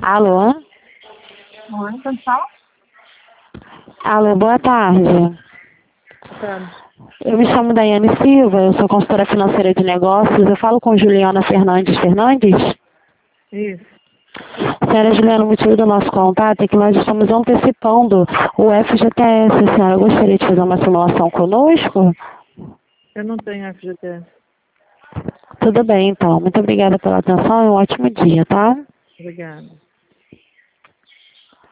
Alô? Oi, quem fala? Alô, boa tarde. Tá. Eu me chamo Daiane Silva, eu sou consultora financeira de negócios. Eu falo com Juliana Fernandes Fernandes. Isso. Senhora Juliana, o motivo do nosso contato é que nós estamos antecipando o FGTS. A senhora gostaria de fazer uma simulação conosco? Eu não tenho FGTS. Tudo bem, então. Muito obrigada pela atenção e um ótimo dia, tá? Obrigada.